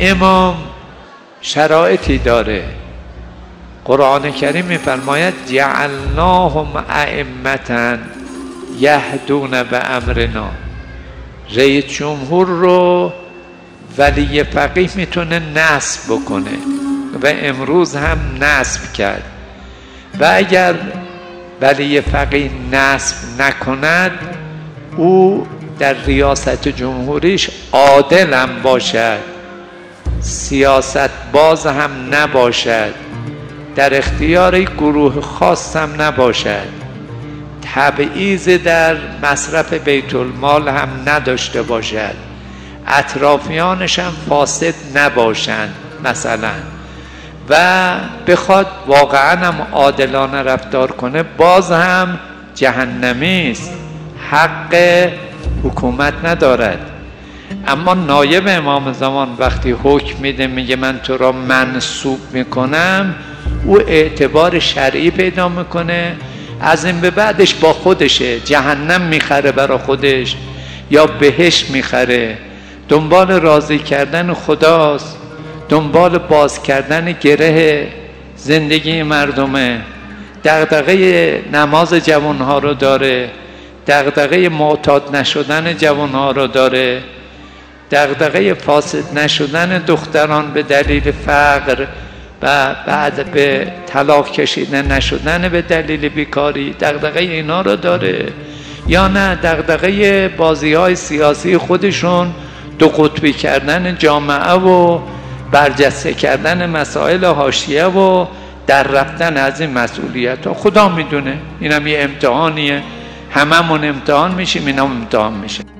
امام شرایطی داره. قرآن کریم میفرماید جعلناهم ائمة یهدون بامرنا. رئیس جمهور رو ولی فقیه میتونه نصب بکنه و امروز هم نصب کرد، و اگر ولی فقیه نصب نکند او در ریاست جمهوریش عادل هم باشد، سیاست باز هم نباشد، در اختیار گروه خاص هم نباشد، تبعیض در مصرف بیت المال هم نداشته باشد، اطرافیانش هم فاسد نباشند مثلا، و بخواد واقعا هم عادلانه رفتار کنه باز هم جهنمی است، حق حکومت ندارد. اما نایب امام زمان وقتی حکم میده میگه من تو را منصوب میکنم، او اعتبار شرعی پیدا میکنه، از این به بعدش با خودشه، جهنم میخره برا خودش یا بهشت میخره، دنبال راضی کردن خداست، دنبال باز کردن گره زندگی مردمه، دغدغه نماز جوانها رو داره، دغدغه معتاد نشدن جوانها رو داره، دغدغه فاسد نشدن دختران به دلیل فقر و بعد به طلاق کشیدن نشدن به دلیل بیکاری، دغدغه اینا رو داره، یا نه دغدغه بازی‌های سیاسی خودشون، دو قطبی کردن جامعه و برجسته کردن مسائل حاشیه و در رفتن از این مسئولیت ها. خدا میدونه، اینم یه امتحانیه، هممون امتحان میشیم، اینم امتحان میشه.